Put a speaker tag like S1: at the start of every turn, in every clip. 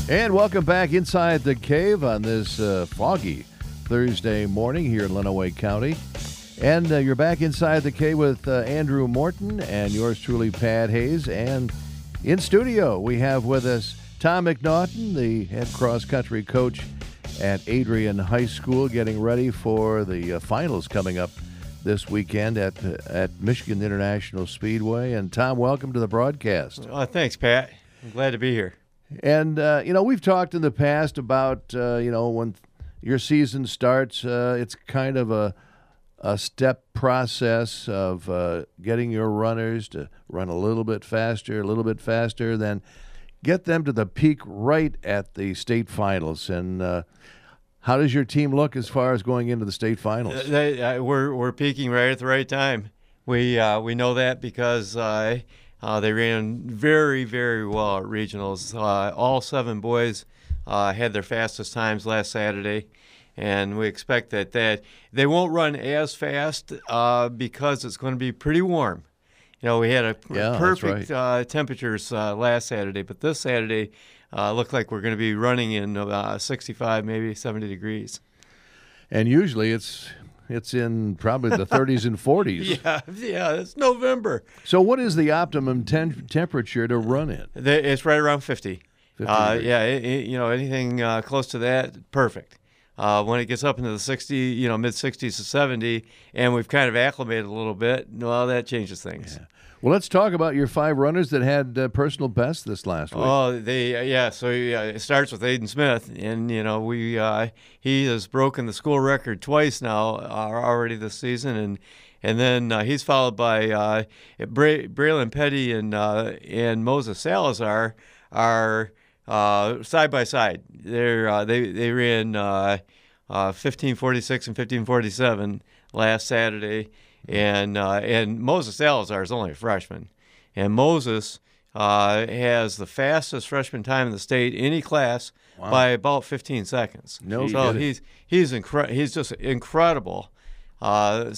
S1: And welcome back inside the cave on this foggy Thursday morning here in Lenawee County. And you're back inside the cave with Andrew Morton and yours truly, Pat Hayes. And in studio, we have with us Tom McNaughton, the head cross-country coach at Adrian High School, getting ready for the finals coming up this weekend at Michigan International Speedway. And Tom, welcome to the broadcast.
S2: Thanks, Pat. I'm glad to be here.
S1: And, we've talked in the past about, when your season starts, it's kind of a step process of getting your runners to run a little bit faster, then get them to the peak right at the state finals. And how does your team look as far as going into the state finals?
S2: We're peaking right at the right time. We know that because they ran very, very well at regionals. All 7 boys had their fastest times last Saturday, and we expect that they won't run as fast because it's going to be pretty warm. We had perfect temperatures last Saturday, but this Saturday looked like we're going to be running in 65, maybe 70 degrees.
S1: And usually it's in probably the 30s and 40s.
S2: Yeah, it's November.
S1: So what is the optimum temperature to run in?
S2: It's right around 50.
S1: 50
S2: anything close to that, perfect. When it gets up into the 60, mid-60s to 70, and we've kind of acclimated a little bit, well, that changes things. Yeah.
S1: Well, let's talk about your 5 runners that had personal bests this last week.
S2: Oh, So it starts with Aiden Smith, and he has broken the school record twice now already this season, and then he's followed by Braylon Petty and Moses Salazar are side by side. They ran 15:46 and 15:47 last Saturday. And Moses Salazar is only a freshman, and Moses has the fastest freshman time in the state, any class, by about 15 seconds.
S1: No,
S2: so he's just incredible. And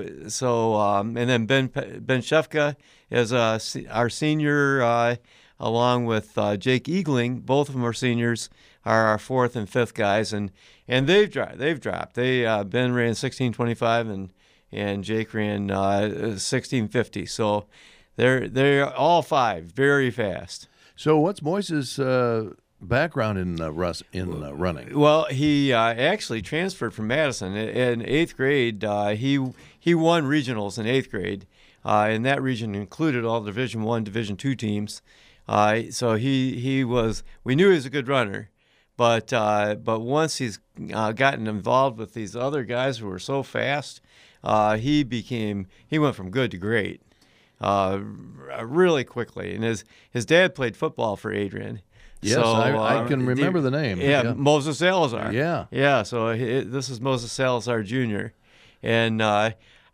S2: then Ben Shefka is our senior, along with Jake Eagling. Both of them are seniors. Are our 4th and 5th guys, and they've dropped. Ben ran 16:25 and Jake ran 16:50. So they're all 5 very fast.
S1: So what's Moise's background in running?
S2: Well, he actually transferred from Madison in 8th grade. He won regionals in 8th grade, and that region included all Division I, Division II teams. So he was. We knew he was a good runner. But once he's gotten involved with these other guys who were so fast, he went from good to great really quickly. And his dad played football for Adrian.
S1: Yes, so, I can remember the name.
S2: Yeah, Moses Salazar.
S1: Yeah.
S2: So this is Moses Salazar Jr. And I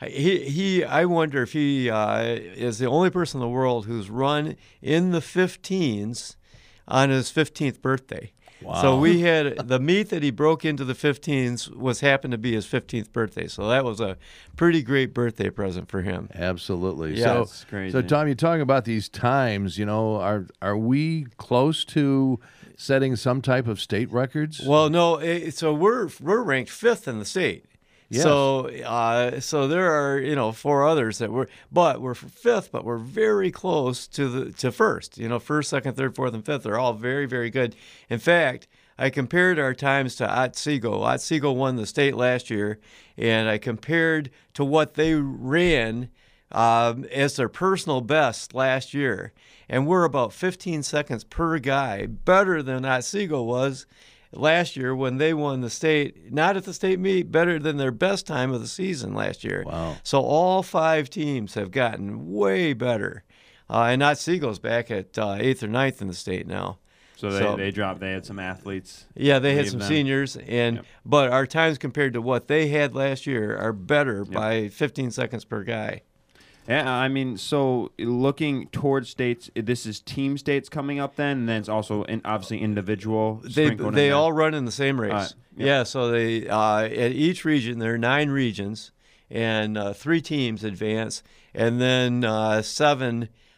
S2: wonder if he is the only person in the world who's run in the 15s on his 15th birthday.
S1: Wow.
S2: So we had the meet that he broke into the 15s happened to be his 15th birthday. So that was a pretty great birthday present for him.
S1: Absolutely.
S2: Yeah, that's great.
S1: So Tom, you're talking about these times. Are we close to setting some type of state records?
S2: Well, no. So we're ranked 5th in the state.
S1: Yes.
S2: So there are 4 others that we're 5th, but we're very close to first. 1st, 2nd, 3rd, 4th, and 5th. They're all very, very good. In fact, I compared our times to Otsego. Otsego won the state last year, and I compared to what they ran as their personal best last year, and we're about 15 seconds per guy better than Otsego was last year when they won the state, not at the state meet, better than their best time of the season last year.
S1: Wow.
S2: So all 5 teams have gotten way better. And Otsego's back at 8th or 9th in the state now.
S3: So they dropped. They had some athletes.
S2: Yeah, they had some seniors, but our times compared to what they had last year are better by 15 seconds per guy.
S3: Yeah, I mean, so looking towards states, this is team states coming up then, and then it's also obviously individual.
S2: They all run in the same race. Yeah, so they at each region, there are 9 regions, and 3 teams advance, and then 7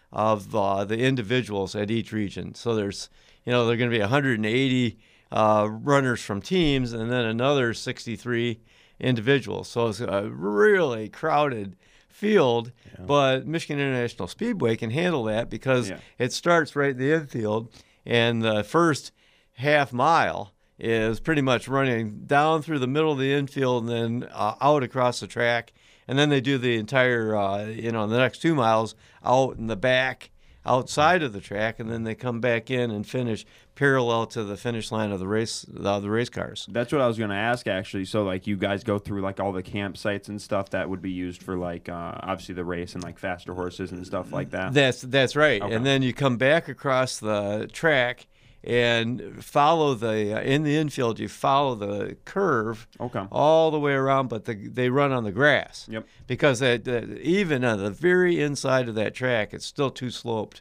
S2: of the individuals at each region. So there's, there are going to be 180 runners from teams, and then another 63 individuals. So it's a really crowded field, but Michigan International Speedway can handle that because it starts right in the infield, and the first half mile is pretty much running down through the middle of the infield and then out across the track. And then they do the entire, the next 2 miles out in the back, outside of the track, and then they come back in and finish parallel to the finish line of the race cars.
S3: That's what I was going to ask, actually. So, like, you guys go through, like, all the campsites and stuff that would be used for, like, obviously the race and, like, faster horses and stuff like that?
S2: That's right.
S3: Okay.
S2: And then you come back across the track and follow in the infield, you follow the curve all the way around, but they run on the grass.
S3: Yep.
S2: Because even on the very inside of that track, it's still too sloped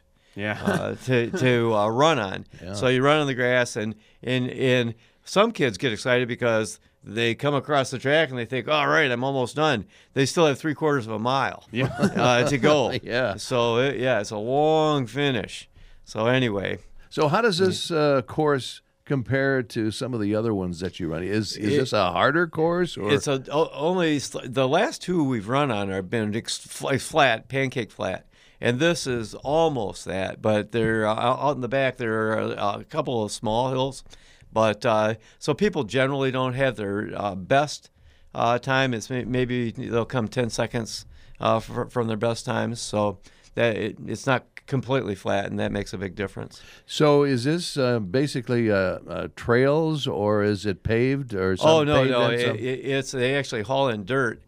S2: to run on. Yeah. So you run on the grass, and some kids get excited because they come across the track and they think, all right, I'm almost done. They still have 3/4 of a mile to go. So, it's a long finish. So anyway.
S1: So how does this course compare to some of the other ones that you run? Is this a harder course? Or?
S2: It's only the last two we've run on have been flat, pancake flat. And this is almost that, but they're out in the back. There are a couple of small hills, but so people generally don't have their best time. It's maybe they'll come 10 seconds from their best times. So that it's not completely flat, and that makes a big difference.
S1: So is this basically trails, or is it paved, or something?
S2: Oh no, it's they actually haul in dirt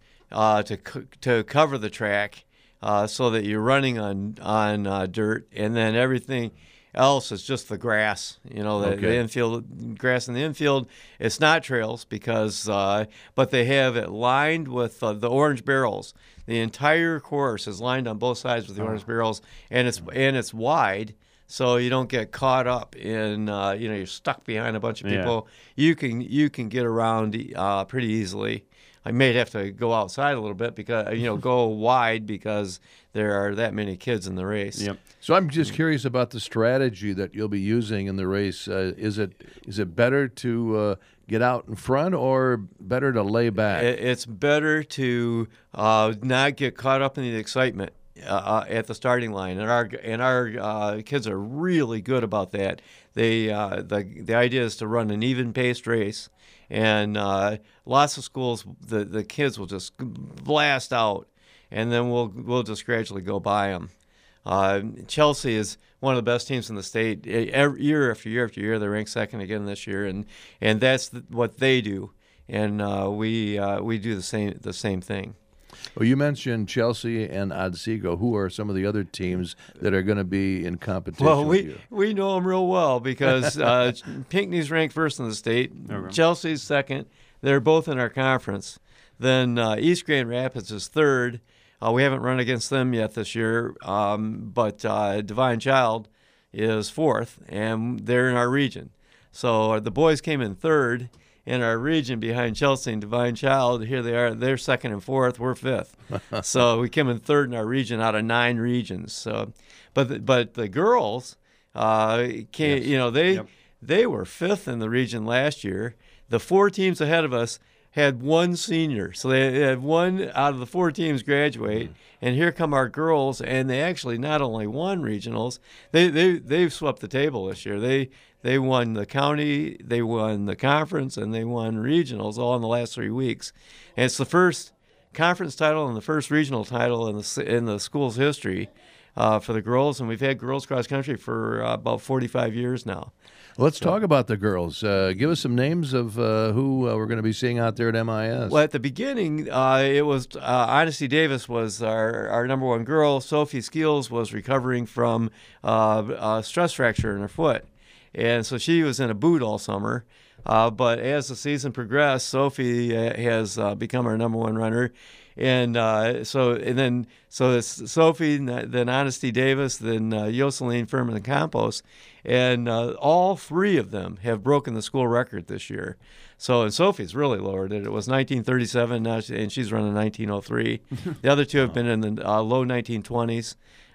S2: to cover the track. So that you're running on dirt, and then everything else is just the grass. The infield grass in the infield. It's not trails because, but they have it lined with the orange barrels. The entire course is lined on both sides with the orange barrels, and it's wide, so you don't get caught up in you're stuck behind a bunch of people. You can get around pretty easily. I may have to go outside a little bit because go wide because there are that many kids in the race.
S3: Yep.
S1: So I'm just curious about the strategy that you'll be using in the race. Is it better to get out in front, or better to lay back?
S2: It's better to not get caught up in the excitement at the starting line, and our kids are really good about that. The idea is to run an even-paced race. And lots of schools, the kids will just blast out, and then we'll just gradually go by them. Chelsea is one of the best teams in the state. Year after year after year, they're ranked second again this year, and that's what they do. And we do the same thing.
S1: Well, you mentioned Chelsea and Otsego. Who are some of the other teams that are going to be in competition?
S2: Well,
S1: with you?
S2: we know them real well because Pinckney's ranked first in the state. Okay. Chelsea's second. They're both in our conference. Then East Grand Rapids is third. We haven't run against them yet this year, but Divine Child is fourth, and they're in our region. So the boys came in third in our region behind Chelsea and Divine Child. Here they are. They're second and fourth. We're fifth. So we came in third in our region out of 9 regions. So, but the girls they were fifth in the region last year. The 4 teams ahead of us had 1 senior. So they had 1 out of the 4 teams graduate. And here come our girls, and they actually not only won regionals, they've swept the table this year. They won the county, they won the conference, and they won regionals all in the last 3 weeks. And it's the first conference title and the first regional title in the school's history for the girls. And we've had girls cross country for about 45 years now.
S1: Let's talk about the girls. Give us some names of who we're going to be seeing out there at MIS.
S2: Well, at the beginning, it was Honesty Davis was our number 1 girl. Sophie Skeels was recovering from a stress fracture in her foot. And so she was in a boot all summer. But as the season progressed, Sophie has become our number 1 runner. And so it's Sophie, then Honesty Davis, then Yoseline Furman Campos. And all 3 of them have broken the school record this year. So, and Sophie's really lowered it. It was 1937, and she's running 1903. The other 2 have been in the low 1920s.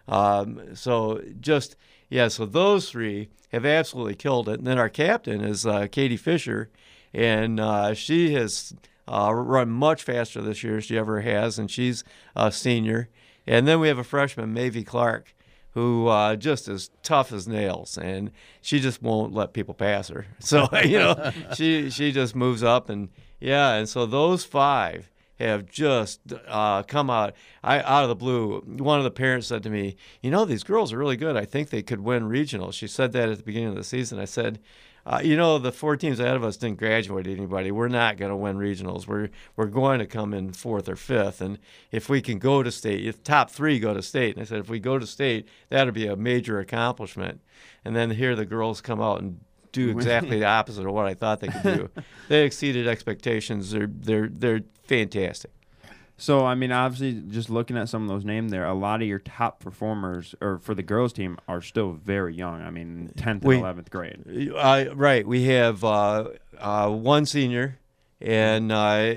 S2: So just so those three have absolutely killed it. And then our captain is Katie Fisher, and she has run much faster this year than she ever has, and she's a senior. And then we have a freshman, Mavie Clark, who just is tough as nails, and she just won't let people pass her. So she just moves up, and so those five have just come out of the blue. One of the parents said to me, these girls are really good. I think they could win regionals. She said that at the beginning of the season. I said, the 4 teams ahead of us didn't graduate anybody. We're not going to win regionals. We're going to come in 4th or 5th. And if we can go to state, if top 3 go to state, and I said, if we go to state, that'll be a major accomplishment. And then here the girls come out and do exactly the opposite of what I thought they could do. They exceeded expectations. They're fantastic.
S3: So, I mean, obviously, just looking at some of those names there, a lot of your top performers or for the girls' team are still very young. I mean, 10th and 11th grade.
S2: Right. We have one senior, and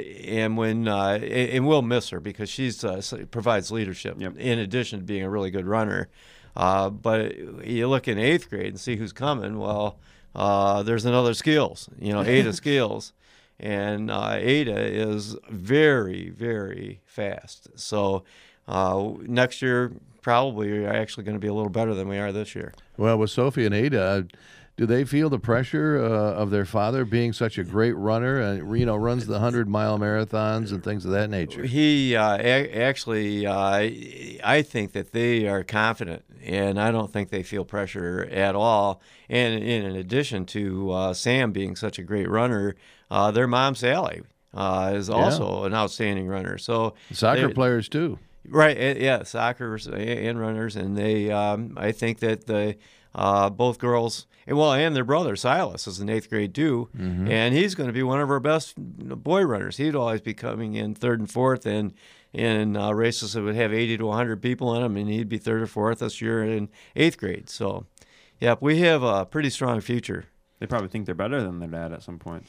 S2: we'll miss her because she's provides leadership in addition to being a really good runner. But you look in 8th grade and see who's coming. Well, there's another Skills, Ada Skills. And Ada is very, very fast. So next year, probably we're actually going to be a little better than we are this year.
S1: Well, with Sophie and Ada, do they feel the pressure of their father being such a great runner and runs the 100-mile marathons and things of that nature?
S2: He actually, I think that they are confident, and I don't think they feel pressure at all. And in addition to Sam being such a great runner, their mom Sally is also an outstanding runner. So
S1: soccer players too,
S2: right? Yeah, soccer and runners, and they. I think that the both girls. And their brother Silas is in 8th grade too, and he's going to be one of our best boy runners. He'd always be coming in 3rd and 4th, and in races that would have 80 to 100 people in them, and he'd be 3rd or 4th this year in 8th grade. So, we have a pretty strong future.
S3: They probably think they're better than their dad at some point.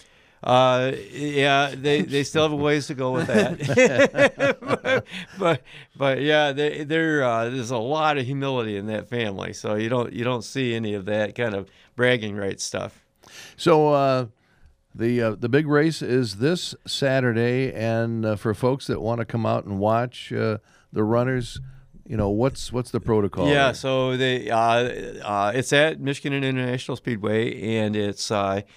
S2: They still have a ways to go with that. but there's a lot of humility in that family, so you don't see any of that kind of bragging rights stuff.
S1: So the big race is this Saturday, and for folks that want to come out and watch the runners, what's the protocol?
S2: Yeah, so it's at Michigan International Speedway, and it's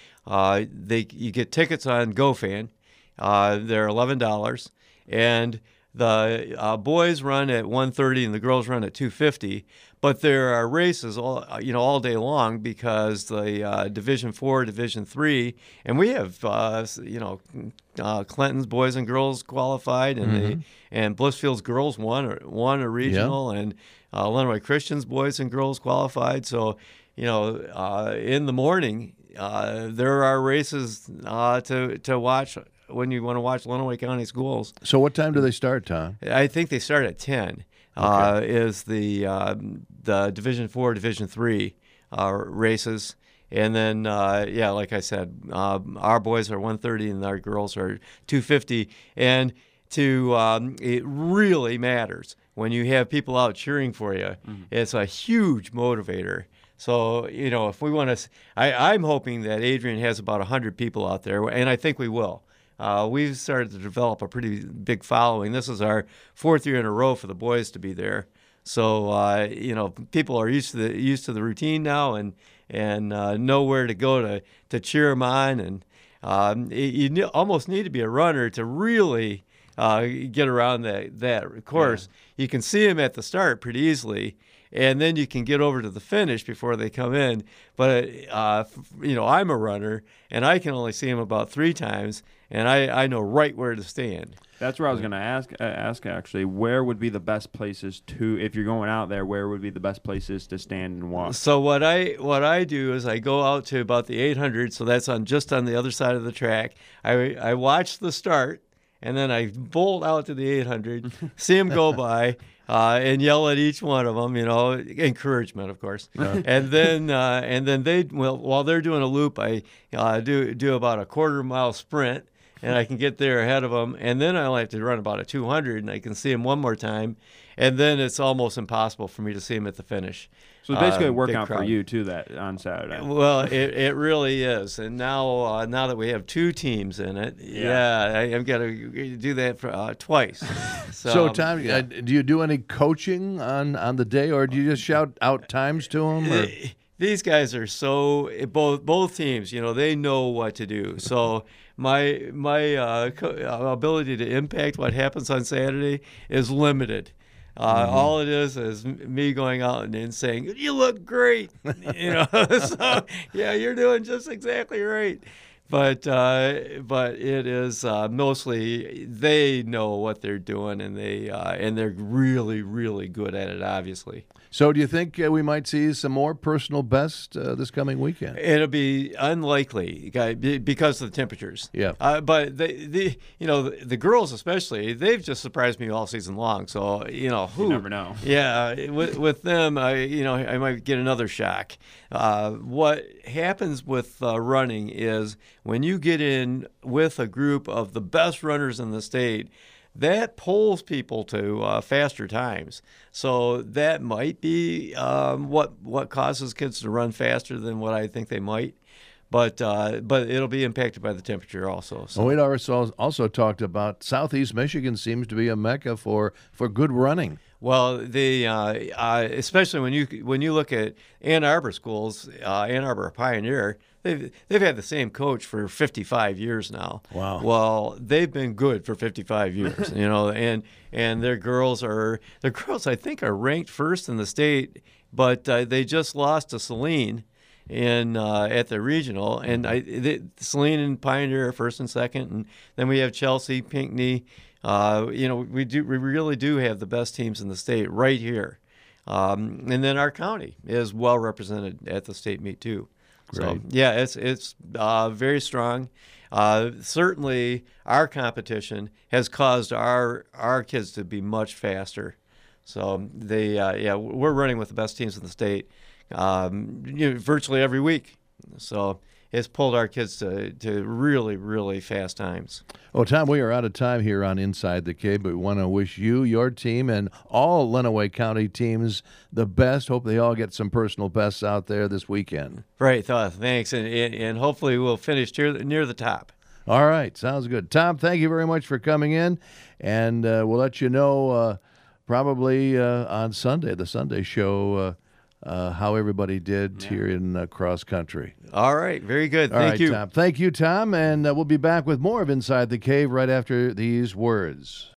S2: you get tickets on GoFan. They're $11, and the boys run at 1:30 and the girls run at 2:50. But there are races all day long because the Division 4, Division 3, and we have Clinton's boys and girls qualified, and and Blissfield's girls won a regional, and Illinois Christian's boys and girls qualified. So in the morning there are races to watch when you want to watch Illinois County schools.
S1: So what time do they start, Tom?
S2: I think they start at 10. Is the Division 4, Division 3 races. And then, like I said, our boys are 1:30 and our girls are 2:50. And it really matters when you have people out cheering for you. It's a huge motivator. So, if we want to, I'm hoping that Adrian has about 100 people out there, and I think we will. We've started to develop a pretty big following. This is our 4th year in a row for the boys to be there. So, people are used to the routine now and know where to go to cheer them on. And you almost need to be a runner to really get around that course. Yeah. You can see them at the start pretty easily, and then you can get over to the finish before they come in. But, I'm a runner, and I can only see them about 3 times, and I know right where to stand.
S3: That's where I was going to ask actually. Where would be the best places if you're going out there, where would be the best places to stand and watch?
S2: So what I do is I go out to about the 800, so that's just on the other side of the track. I watch the start, and then I bolt out to the 800, see them go by, and yell at each one of them, encouragement, of course. And then while they're doing a loop, I do about a quarter-mile sprint. and I can get there ahead of them. And then I only have to run about a 200, and I can see them one more time. And then it's almost impossible for me to see them at the finish.
S3: So it's basically a
S2: Big
S3: workout for
S2: crowd.
S3: you too that on Saturday.
S2: Well, it really is, and now that we have 2 teams in it, I've got to do that for, twice.
S1: So, Tom, do you do any coaching on the day, or do you just shout out times to them? Or?
S2: These guys are so both teams. They know what to do. So my ability to impact what happens on Saturday is limited. All it is me going out and saying, "You look great," So you're doing just exactly right. But it is mostly they know what they're doing, and they're really, really good at it, obviously.
S1: So do you think we might see some more personal best this coming weekend?
S2: It'll be unlikely because of the temperatures.
S1: Yeah.
S2: But the girls especially, they've just surprised me all season long. So
S3: You never know.
S2: Yeah, with them, I might get another shock. What happens with running is when you get in with a group of the best runners in the state, that pulls people to faster times. So that might be what causes kids to run faster than what I think they might. But it'll be impacted by the temperature also. So.
S1: Well, we'd also talked about Southeast Michigan seems to be a mecca for good running.
S2: Well, especially when you look at Ann Arbor schools, Ann Arbor Pioneer, they've had the same coach for 55 years now.
S1: Wow.
S2: Well, they've been good for 55 years, and their girls I think are ranked first in the state, but they just lost to Saline at the regional, and Saline and Pioneer are first and second, and then we have Chelsea, Pinckney. We really do have the best teams in the state right here, and then our county is well represented at the state meet too.
S1: Great.
S2: So it's very strong. Certainly, our competition has caused our kids to be much faster. So we're running with the best teams in the state, virtually every week. So it's pulled our kids to really, really fast times.
S1: Well, Tom, we are out of time here on Inside the Cave, but we want to wish you, your team, and all Lenawee County teams the best. Hope they all get some personal bests out there this weekend.
S2: Right, thanks, and hopefully we'll finish near the top.
S1: All right, sounds good. Tom, thank you very much for coming in, and we'll let you know probably on Sunday, the Sunday show, how everybody did here in cross country.
S2: All right, very good.
S1: Thank
S2: you,
S1: Tom. Thank you, Tom, and we'll be back with more of Inside the Cave right after these words.